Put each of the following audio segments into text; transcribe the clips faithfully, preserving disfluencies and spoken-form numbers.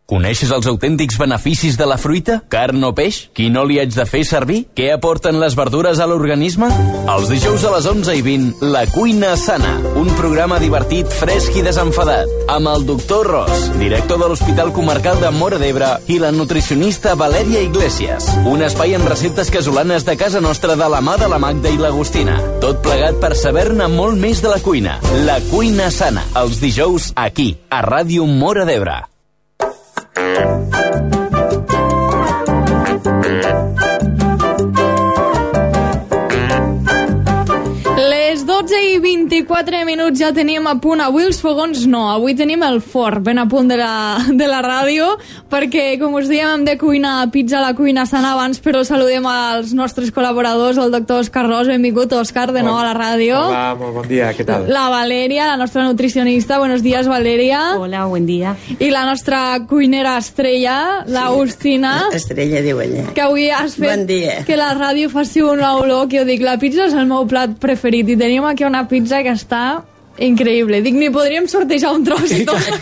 Coneixes els autèntics beneficis de la fruita? Carn o peix? Quin oli haig de fer servir? Què aporten les verdures a l'organisme? Els dijous a les onze i vint, La Cuina Sana, un programa divertit, fresc i desenfadat, amb el doctor Ros, director de l'Hospital Comarcal de Móra d'Ebre, i la nutricionista Valèria Iglesias. Un espai amb receptes casolanes de casa nostra de la mà de la Magda i l'Agustina. Tot plegat per saber-ne molt més de la cuina. La Cuina Sana, els dijous aquí, a Ràdio Móra d'Ebre. Les dotze i vint-i-quatre minuts ja tenim a punt. Avui els fogons no, avui tenim el forn ben a punt de la, de la ràdio, perquè, com us dèiem, hem de cuinar pizza a La Cuina Sana abans, però saludem als nostres col·laboradors, el doctor Òscar Ros. Benvingut, Òscar, de nou a la ràdio. Hola, molt bon dia, què tal? La Valèria, la nostra nutricionista. Buenos días, Valèria. Hola, buen dia. I la nostra cuinera estrella, l'Agustina. Sí, estrella, diu ella. Que avui has fet bon dia. Que la ràdio faci una olor, que jo dic, la pizza és el meu plat preferit, i tenim aquí una pizza que està increïble. Dic, ni podríem sortejar un tros i tot.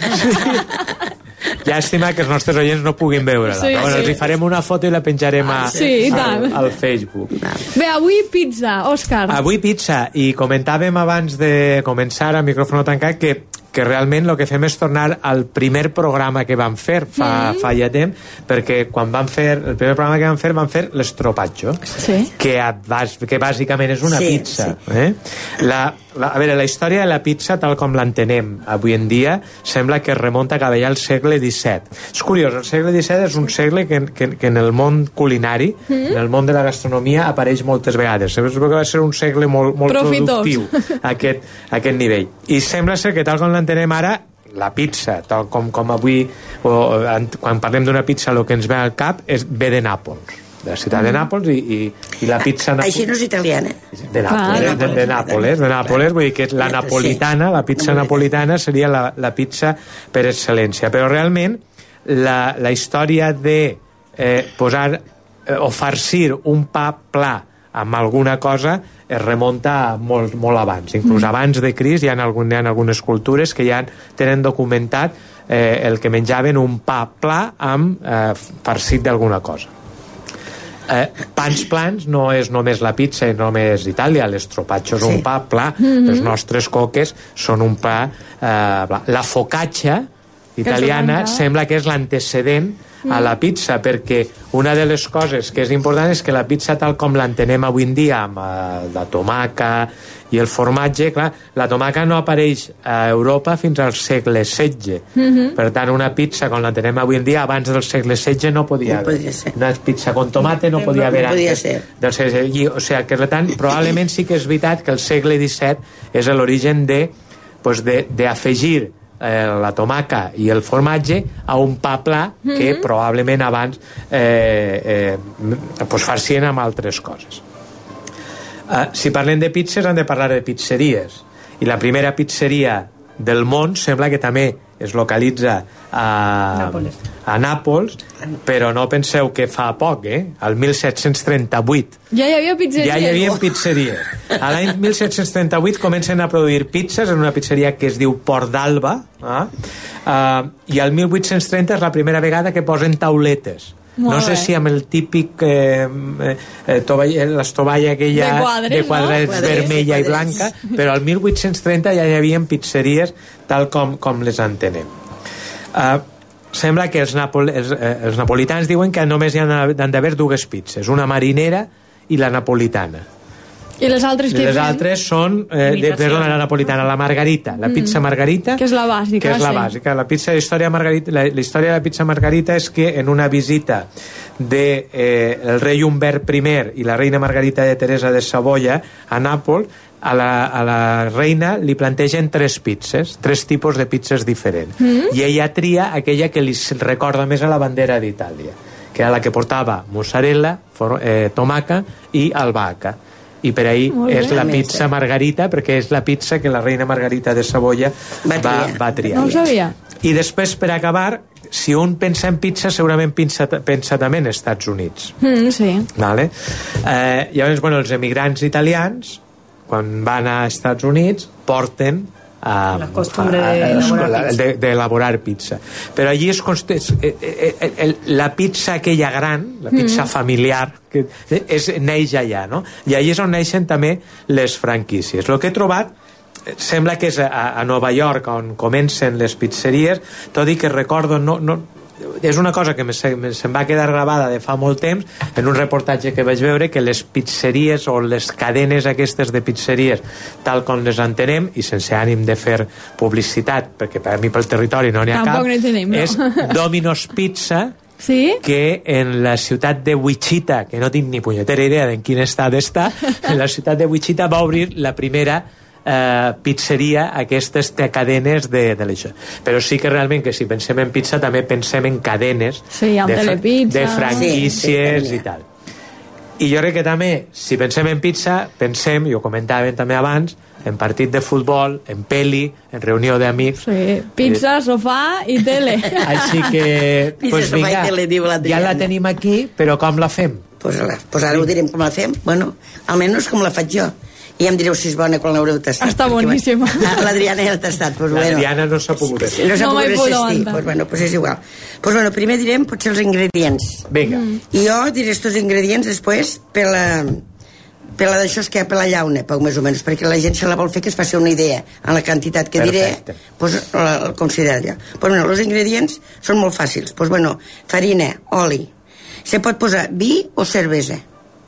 Llàstima que els nostres oients no puguin veure-la. Sí, bueno, sí. els hi farem una foto i la penjarem a, sí, al, al Facebook. Bé, avui pizza, Òscar. Avui pizza, i comentàvem abans de començar a micròfon tancat que que realment el que fem és tornar al primer programa que vam fer fa, mm. fa ja temps, perquè quan vam fer el primer programa que vam fer, vam fer l'estropatxo, sí. que, que bàsicament és una sí, pizza. Sí. Eh? La, la, a veure, la història de la pizza, tal com l'entenem avui en dia, sembla que es remunta cap allà al segle disset. És curiós, el segle disset és un segle que, que, que en el món culinari, mm. en el món de la gastronomia, apareix moltes vegades. Sembla que va ser un segle molt, molt productiu a aquest, a aquest nivell. I sembla ser que tal com l'entenem ara, la pizza, tal com, com avui o, quan parlem d'una pizza el que ens ve al cap és ve de Nàpols, de la ciutat de Nàpols, i, i, i la pizza Nàpols... Així no és italiana. De Nàpols, de, de Nàpols, de Nàpols, vull dir que la napolitana, la pizza napolitana seria la, la pizza per excel·lència. Però realment la, la història de eh, posar eh, o farcir un pa pla amb alguna cosa es remunta molt, molt abans. Inclús mm. abans de Crist hi ha, algun, hi ha algunes cultures que ja tenen documentat eh, el que menjaven un pa pla amb eh, farcit d'alguna cosa. Eh, pans plans no és només la pizza i només Itàlia, l'estropatxo és sí. un pa pla, mm-hmm. les nostres coques són un pa eh, pla. La focaccia italiana sembla que és l'antecedent a la pizza, perquè una de les coses que és important és que la pizza tal com l'entenem avui en dia amb uh, la tomaca i el formatge, clar, la tomaca no apareix a Europa fins al segle setze. Mm-hmm. Per tant, una pizza com l'entenem avui en dia abans del segle setze no podia haver. No una pizza con tomate no podia haver no podia antes ser. del segle setze. O sigui, que per tant, probablement sí que és veritat que el segle disset és l'origen de, pues, de, de afegir Eh, la tomaca i el formatge a un pa pla que mm-hmm. probablement abans eh, eh, pues farcien amb altres coses. Eh, si parlem de pizzas hem de parlar de pizzeries, i la primera pizzeria del món sembla que també es localitza a Nàpols, a Nàpols, però no penseu que fa poc, eh? Al disset trenta-vuit ja hi havia pizzeries. Ja hi havia pizzeries. A l'any disset trenta-vuit comencen a produir pizzas en una pizzeria que es diu Port d'Alba, eh? Uh, i al divuit trenta és la primera vegada que posen tauletes. Molt no sé bé. Si amb el típic eh, eh, tovall, l'estovalla aquella de quadres, de quadres no? vermella i blanca, però al divuit trenta ja hi havia pizzeries tal com, com les entenem. Uh, sembla que els, napol els, eh, els napolitans diuen que només hi han d'haver dues pizzas, una marinera i la napolitana. I les altres que les altres són eh, de, perdona, la napolitana, la margarita, la pizza margarita, que és la bàsica, que és la sí. bàsica. La pizza de història margarita, la, la història de la pizza margarita és que en una visita de eh, el rei Humbert primer i la reina Margarita de Teresa de Savoia a Nàpols, a la, a la reina li plantegen tres pizzas, tres tipus de pizzas diferents, mm. i ella tria aquella que li recorda més a la bandera d'Itàlia, que era la que portava mozzarella, for, eh, tomaca i albahaca. I per ahir és la pizza margarita, perquè és la pizza que la reina Margarita de Savoia va, va, va triar. No ho sabia. I després, per acabar, si un pensa en pizza, segurament pensa, pensa també en Estats Units. Mm, sí. Vale? Eh, llavors, bueno, els emigrants italians, quan van a Estats Units, porten a, la costumbre d'elaborar de pizza. Però allí es const... la pizza aquella gran, la pizza mm. familiar, que és, neix allà, no? I allí és on neixen també les franquícies. El que he trobat sembla que és a, a Nova York on comencen les pizzeries, tot i que recordo no, no, és una cosa que me, me, se'm va quedar gravada de fa molt temps en un reportatge que vaig veure, que les pizzeries o les cadenes aquestes de pizzeries tal com les entenem, i sense ànim de fer publicitat, perquè per a mi pel territori no n'hi ha Tampoc cap, tenim, no? és Domino's Pizza, sí? que en la ciutat de Wichita, que no tinc ni punyetera idea en quin estat està, en la ciutat de Wichita va obrir la primera Uh, pizzeria, aquestes cadenes de, de l'això. Però sí que realment que si pensem en pizza també pensem en cadenes sí, de, telepizza, de franquícies sí, sí, i tal. I jo crec que també, si pensem en pizza, pensem, i ho comentàvem també abans, en partit de futbol, en peli, en reunió d'amics. Sí, pizza, sofà i tele. Així que, pues vinga, ja la tenim aquí, però com la fem? Pues, pues ara ho direm com la fem. Bueno, almenys com la faig jo. I em direu si és bona quan l'haureu tastat. Està boníssima. L'Adriana ja l'ha tastat. Pues L'Adriana bueno, no s'ha pogut resistir. No s'ha no pogut resistir. Pues bueno, pues és igual. Pues bueno, primer direm potser els ingredients. Vinga. Mm. I jo diré estos ingredients després per la, per la d'això que hi ha per la llauna, poc més o menys, perquè la gent se la vol fer que es faci una idea en la quantitat que Perfecte. diré, pues el considerar ja. Pues bueno, els ingredients són molt fàcils. Pues bueno, farina, oli. Se pot posar vi o cervesa.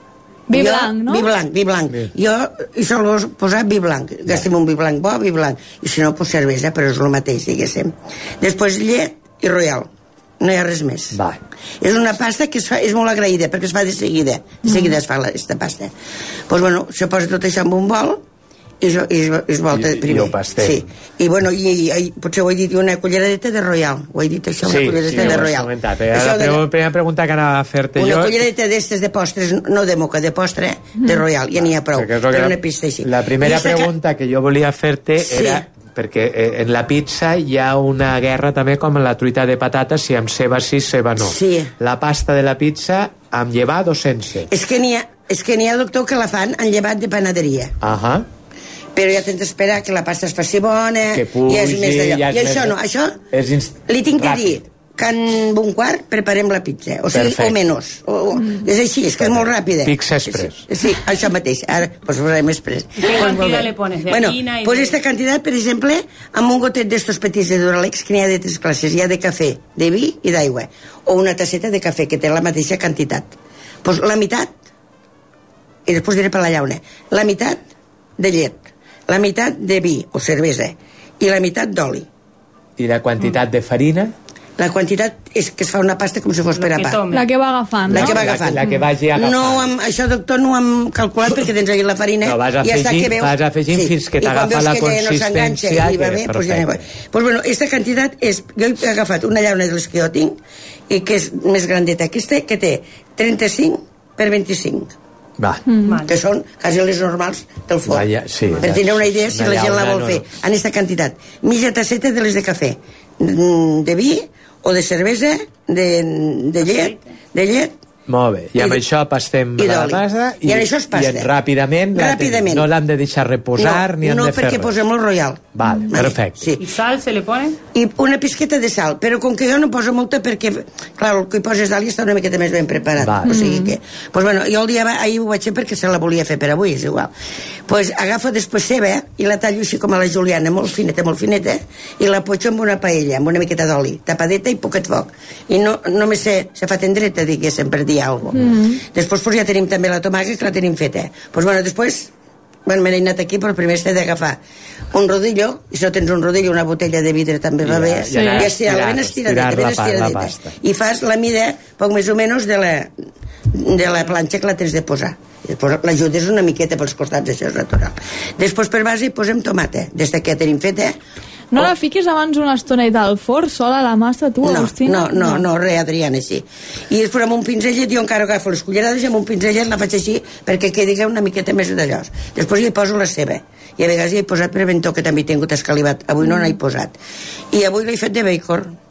Vi jo, blanc, no? Vi blanc, vi blanc. Bé. Jo hi sol posar vi blanc. Gastem un vi blanc bo, vi blanc. I si no, pues cervesa, però és el mateix, diguéssim. Després llet i royal. No hi ha res més. Va. És una pasta que es fa, és molt agraïda, perquè es fa de seguida. De seguida mm. es fa aquesta pasta. Doncs pues, bueno, se posa tot això en un bol i es, es, es volta I, primer. I el pastell. Sí. I bueno, i, i, potser ho he dit una culleradeta de royal. Ho he dit això, una sí, culleradeta sí, de royal. Sí, sí, la de... primera pregunta que anava a fer-te una jo... Una culleradeta d'estes de postres, no de moca, de postre, de royal, ja n'hi ha prou. Per una pista així. La primera pregunta que... que jo volia fer-te sí. era... perquè en la pizza hi ha una guerra també com en la truita de patates, si amb ceba sí, ceba no. Sí. La pasta de la pizza amb llevat o sense? És que n'hi ha, és que n'hi ha, doctor, que la fan en llevat de panaderia. Ahà. Però ja tens d'esperar que la pasta es faci bona, que pugi, i és més d'allò. ja I això més... no, això és inst... li tinc que Ràpid. dir que en un quart preparem la pizza, o sigui, Perfecte. o menys. O, o, és així, és que és molt ràpida. Pizza express. Sí, sí, això mateix. Ara, pues posarem express. ¿Qué cantidad le pones de bueno, harina? Y pues de... esta cantidad, per exemple, amb un gotet d'estos petits de Duralex, que n'hi ha de tres classes. Hi ha de cafè, de vi i d'aigua. O una tasseta de cafè, que té la mateixa quantitat. Pues la meitat, i després diré per la llauna, la meitat de llet, la meitat de vi o cervesa i la meitat d'oli. I la quantitat mm. de farina? La quantitat és que es fa una pasta com si fos per a pa. La que va agafant, la no? que va agafant. La, la que vagi agafant. No, amb, això, doctor, no ho hem calculat perquè tens allà la farina. No, vas afegint, i ja veus, vas afegint sí. fins que t'agafa la consistència. I va bé, pues ja no va. Pues bueno, aquesta quantitat és... Jo he agafat una llauna de les que jo tinc, i que és més grandeta que aquesta, que té trenta-cinc per vint-i-cinc. Va. Mm. Que són quasi les normals del forn. Vaya, sí, per tenir una idea si una la gent la vol no, fer. En aquesta quantitat. Mitja tasseta de les de cafè, de vi o de cervesa, de, de llet, de llet. Molt bé, i amb I, això pastem la pasta i, i, en això es pasta. i ràpidament, ràpidament. No l'hem de deixar reposar no, ni hem no, de fer res. No, perquè posem el royal. Vale, vale. Perfecte. Sí. ¿Y sal se le pone? I una pisqueta de sal, però com que jo no poso molta perquè, clar, el que hi poses dalt ja està una miqueta més ben preparat. Vale. O sigui que... Pues bueno, jo el dia ahir ho vaig fer perquè se la volia fer per avui, és igual. Pues agafo després ceba i la tallo així com a la juliana, molt fineta, molt fineta, i la potxo amb una paella, amb una miqueta d'oli, tapadeta i poquet foc. I no, només se, se fa tendreta, diguéssim, per dir alguna cosa. Mm. Després pues, ja tenim també la tomàquet, que la tenim feta. Pues bueno, després, bueno, me n'he anat aquí, però primer s'ha d'agafar un rodillo, i si no tens un rodillo, una botella de vidre també va bé, sí. i estirar-la ben estiradeta, ben estiradeta. I fas la mida, poc més o menys, de la, de la planxa que la tens de posar. L'ajudes una miqueta pels costats, això és natural. Després per base posem tomata, des que ja tenim feta. No la fiquis abans una estoneta al forn, sola la massa, tu, no, Agustina? No, no, no, res, Adriana, sí. I després amb un pinzellet, jo encara agafo les cullerades i amb un pinzellet la faig així perquè quedi una miqueta més d'allò. Després hi poso la ceba. I a vegades hi he posat preventó, que també he tingut escalivat. Avui no n'he posat. I avui l'he fet de bacon.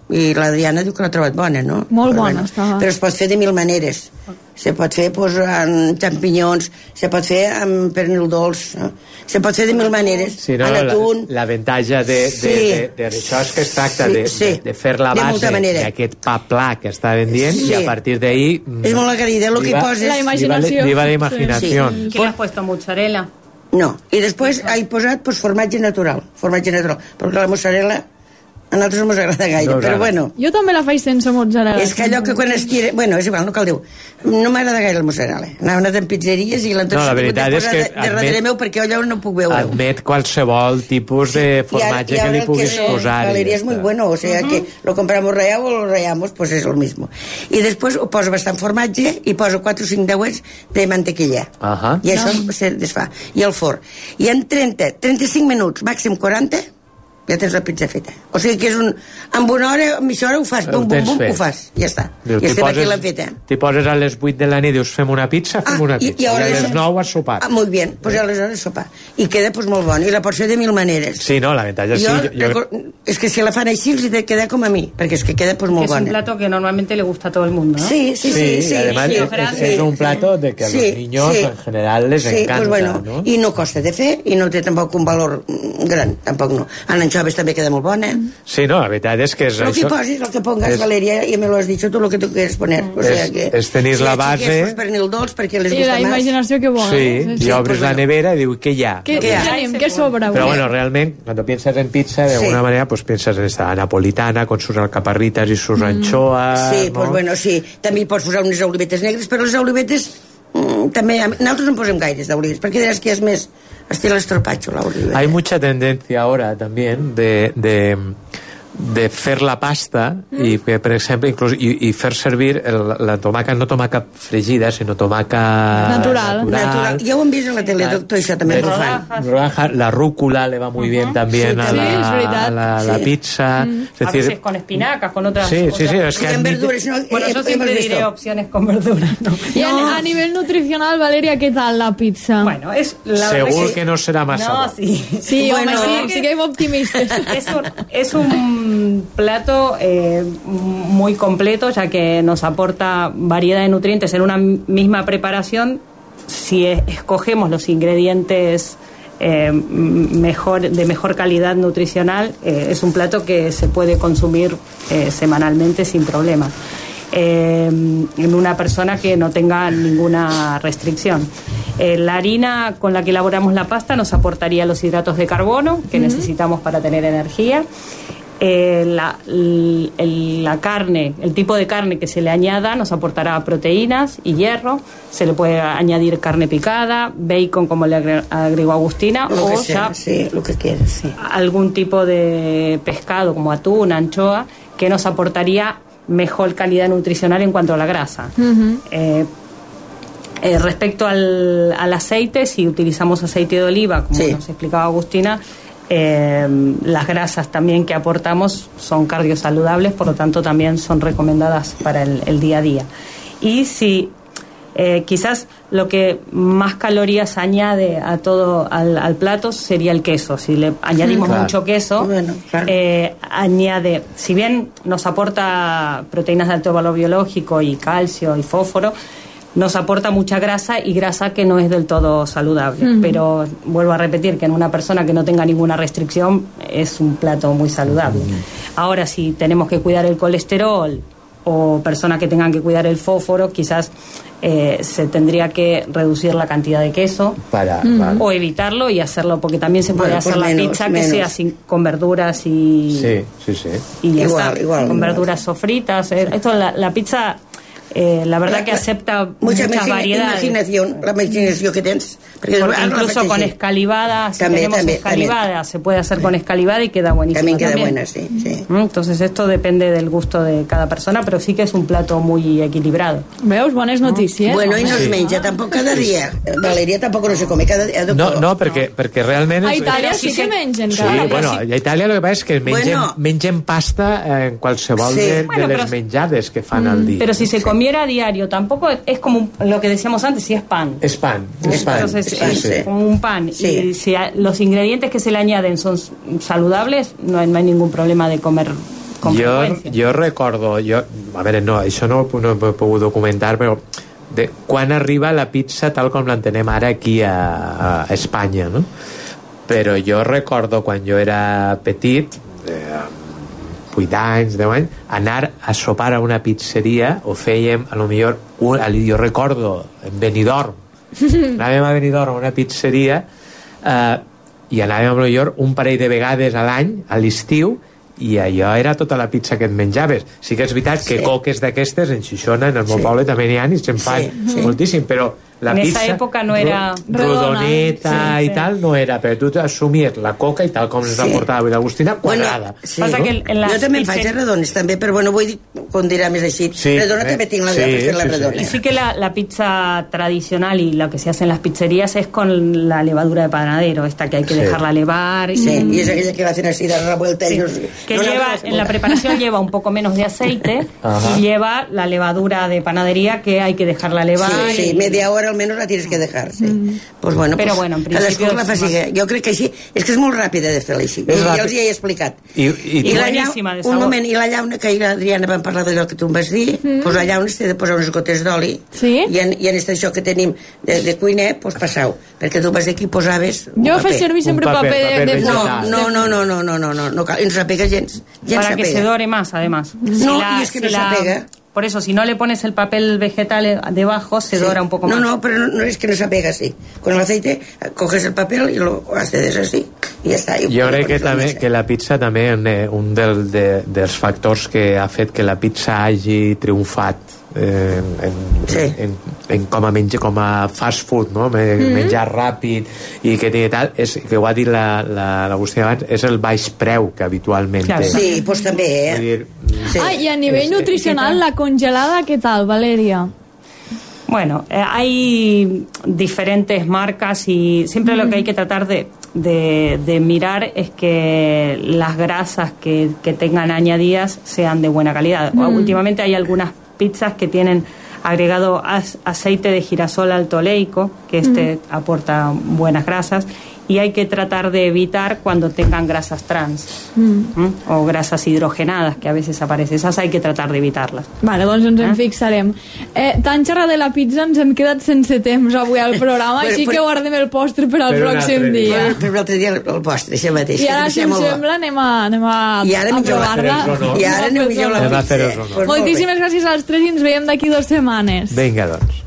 i l'Adriana diu que l'ha trobat bona, no? Molt però, bona, estava. Però es pot fer de mil maneres. Se pot fer pues, amb xampinyons, se pot fer amb pernil dolç, no? Se pot fer de mil maneres. Sí, no, a l'atún. L'avantatge de, de, Sí. de, de, de això és que es tracta Sí, de, sí. de, de fer la De base molta manera. d'aquest pa pla que estaven dient Sí. i a partir d'ahí... És molt agraïda, el que hi poses. La imaginació. Viva la imaginació. Sí. ¿Qué le has puesto? ¿Mozzarella? No, i després he posat pues, formatge natural, formatge natural, perquè la mozzarella a nosaltres no ens agrada gaire, No us però agrada. bueno, Jo també la faig sense mozzarella. és que allò que quan es tira... Bueno, és igual, no cal dir-ho. No m'agrada gaire la mozzarella. Anava anat en pizzeries i l'han No, la veritat és que de, de admet- darrere meu perquè allò no puc veure. Admet qualsevol tipus de formatge Y ahora- y que li ahora puguis queso, posar. Valeria, es muy bueno, o sea que lo compramos rallado o lo rallamos, pues es lo mismo. I després ho poso bastant formatge i poso quatre o cinc deuets de mantequilla. Ahà. I això se desfà. I el forn. I en trenta, trenta-cinc minuts, màxim quaranta, ja tens la pizza feta. O sigui que és un... Amb una hora, amb mitja hora ho fas, Ho bum, bum, tens bum, fet. ho fas. Ja està. Diu, I t'hi estem aquí poses- l'hem feta. T'hi poses a les vuit de la nit i dius fem una pizza, fem una pizza. I, a les nou has sopat. Ah, molt bé, pues aleshores sopar. I queda pues, molt bon. I la pots fer de mil maneres. Sí, no, l'avantatge Jo, sí. Jo, record- és que si la fan així els hi de quedar com a mi, perquè és que queda pues, Que molt es un bona. plato que normalmente le gusta a todo el mundo, ¿no? Sí, sí, sí. Sí, sí, y además sí, es, sí, es sí, un plato de que a sí, los niños sí. en general les sí, encanta, pues bueno, ¿no? I no costa de fer i no té tampoc un valor mm, gran, tampoc no. En anxoves també queda molt bona. Sí, no, la veritat és que és Lo que això. posis, lo que pongas, és- Valeria, y me lo has dicho tú lo que tú quieres poner. O sea És- que, és tenir si la hi ha base- xiquets, pues, pernil dolç perquè les I gusta la más. imaginació que vol. Sí, sí, i obres pues la bueno. nevera i diu, què hi ha? Què, Què què hi ha? tenim? Què sobra? Pero avui? bueno, realmente, cuando piensas en pizza, de Sí. alguna manera, pues piensas en esta napolitana con sus alcaparritas y sus anchoas. Sí, ¿no? pues bueno, sí. També hi pots posar unes olivetes negres, però les olivetes mm, també... Nosaltres no en posem gaires d'olives, perquè diràs que és més estil estropacho, l'oliveta. Hay mucha tendencia ahora también de, de, de fer la pasta i que, per exemple, inclús, i, i fer servir el, la tomaca, no tomaca fregida, sinó tomaca Natural. Natural. Ja ho hem vist a la tele, tot això també ho fan. Rodaja, la rúcula le va muy bien también Sí, a, sí, la, es verdad. a la, a la Sí. pizza. Es A decir, veces con espinacas, con otras... sí, sí, sí, otras- es que Sí, en admite- verduras, no, Bueno, eh, yo hemos siempre visto. diré opciones con verduras, ¿no? I a, a nivell nutricional, Valeria, què tal la pizza? Bueno, es la Seguro verdad que no será más No, sabor. sí. Sí, Bueno, home, sí, siguem optimistes. Es un, es un plato eh, muy completo, ya que nos aporta variedad de nutrientes en una misma preparación. Si es- escogemos los ingredientes eh, mejor, de mejor calidad nutricional, eh, es un plato que se puede consumir eh, semanalmente sin problema. Eh, en una persona que no tenga ninguna restricción. Eh, la harina con la que elaboramos la pasta nos aportaría los hidratos de carbono que necesitamos para tener energía. Eh, la, l- el- la carne, el tipo de carne que se le añada nos aportará proteínas y hierro. Se le puede añadir carne picada, bacon como le agre- agregó Agustina, Lo o que sea, ya sí, lo que quieras, sí. algún tipo de pescado como atún, anchoa, que nos aportaría mejor calidad nutricional en cuanto a la grasa. Eh, eh, respecto al, al aceite, si utilizamos aceite de oliva, como Sí. nos explicaba Agustina, eh, las grasas también que aportamos son cardiosaludables, por lo tanto también son recomendadas para el, el día a día. Y si eh, quizás lo que más calorías añade a todo al, al plato sería el queso. Si le añadimos Claro. mucho queso, Bueno, claro. eh, añade, si bien nos aporta proteínas de alto valor biológico y calcio y fósforo, nos aporta mucha grasa y grasa que no es del todo saludable. Pero vuelvo a repetir que en una persona que no tenga ninguna restricción es un plato muy saludable. Ahora, si tenemos que cuidar el colesterol o personas que tengan que cuidar el fósforo, quizás eh, se tendría que reducir la cantidad de queso Para, para- o evitarlo y hacerlo, porque también se puede Bueno, hacer pues la menos, pizza que menos. sea sin, con verduras y, Sí, sí, sí. y ya Igual, está, igual, con igual. verduras sofritas. eh. Esto la, la pizza, eh, la verdad que acepta Mucha muchas imagina- variedades. imaginación, la imaginació que tens. Perquè Porque ara la incluso faig con així. escalivada, si También, tenemos también, escalivada, se puede hacer con escalivada y queda buenísimo. También queda también. buena, sí, sí. Mm, Entonces esto depende del gusto de cada persona, pero sí que es un plato muy equilibrado. Veus? Bones notícies. Bueno, i no es Sí. menja tampoc cada dia. Valeria tampoc no se come cada dia. No, no, perquè, perquè realment... A és- Itàlia Però sí sí que que- mengen Sí, cada bueno, a Itàlia el que passa és que mengen, Bueno. mengen pasta eh, en qualsevol Sí. de, de Bueno, les pero- menjades que fan al dia. Pero si se comiera a diario, tampoco es como un- lo que decíamos antes, si es pan. És pan, és pan. Entonces sí, es sí. como un pan. Sí. Y si a- los ingredientes que se le añaden son s- saludables, no hay, no hay ningún problema de comer con jo, freqüència. jo recordo, jo, a veure, no, això no, no ho he pogut documentar, però de, quan arriba la pizza tal com l'entenem ara aquí a, a Espanya, no? Però jo recordo quan jo era petit, eh, vuit anys, deu anys, anar a sopar a una pizzeria, ho fèiem, a lo millor, un, jo recordo, en Benidorm, anàvem a Benidorm a una pizzeria, eh, i anàvem a lo millor un parell de vegades a l'any, a l'estiu, i allò era tota la pizza que et menjaves. Sí que és veritat que sí. coques d'aquestes en Xixona, en el meu Sí. poble també n'hi ha i se'n fan Sí, sí. moltíssim, però la En pizza esa època no era rodoneta redona. i Sí, sí. tal no era, però tu assumies la coca i tal com ens la Sí. portava l'Agustina, quadrada. Bueno, sí. Passa que en les jo també en pizzer- faig de redones també, però bueno, vull dir, com dirà més així, Sí, redona eh? també tinc la Sí, de fer la sí, sí. redona. Y sí que la, la pizza tradicional y lo que se hace en las pizzerías es con la levadura de panadero, esta que hay que Sí. dejarla levar. Y, Sí, y es aquella que la hacen así, dar la vuelta Sí, ellos. que no, no, lleva, no, no, en la preparación lleva un poco menos de aceite Ajá. y lleva la levadura de panadería que hay que dejarla levar. Sí, sí, y- media hora al menos la tienes que dejar, sí. Pues bueno, Però pues, bueno, en cadascú principi la és faci. Jo crec que així, és que és molt ràpida de fer-la així. És Ja ràpid. els hi he explicat. I, i, I la Boníssima, de llauna, un sabor. moment, i la llauna, que ahir l'Adriana vam parlar d'allò que tu em vas dir, mm. pues la llauna s'ha de posar unes gotes d'oli, Sí? i en, i en este això que tenim de, de cuiner, pues passau, perquè tu vas dir que hi posaves un Jo paper. faig servir sempre Un paper, paper, paper de, de No, vegetal. no, no, no, no, no, no, no, no cal, ens apega gens, gens para que se s'apega. dore más, además. No, y es que no se apega. Por eso, si no le pones el papel vegetal debajo, se Sí. dora un poco no, más. No, pero no, no es que no se apega así. Con el aceite coges el papel y lo haces así y ya está. Y jo crec pones que la també mesa. que la pizza també un, un del, de, dels factors que ha fet que la pizza hagi triomfat eh, en, Sí. en, en, com a menja, com a fast food, no? Me, mm -hmm. menjar ràpid i que té tal, és, que ho ha dit l'Agustí la, abans, és el baix preu que habitualment Claro. té. Sí, pues també, Vull eh? dir, Sí. Ah, i a nivell És- nutricional, la congelada, què tal, Valeria? Bueno, eh, hay diferentes marcas y siempre lo que hay que tratar de, de, de mirar es que las grasas que, que tengan añadidas sean de buena calidad. Mm. Últimamente hay algunas pizzas que tienen agregado as- aceite de girasol alto oleico, que este aporta buenas grasas, y hay que tratar de evitar cuando tengan grasas trans Mm. ¿m? o grasas hidrogenadas que a veces aparecen. Esas hay que tratar de evitarlas. Vale, doncs ens en Eh? fixarem. Eh, tant xerrar de la pizza ens hem quedat sense temps avui al programa, Bueno, així però- que guardem el postre per al Per un pròxim altre dia. dia. Però, però l'altre dia el, el postre, això mateix. I que ara, deu si ser us molt bo. sembla, anem a, anem a, I ara a mengeu la- provar-la. fer-nos honor. I ara aneu millor la Anem a pizza. fer-nos honor. Pues molt bé. Moltíssimes gràcies als tres i ens veiem d'aquí dues setmanes. Vinga, doncs.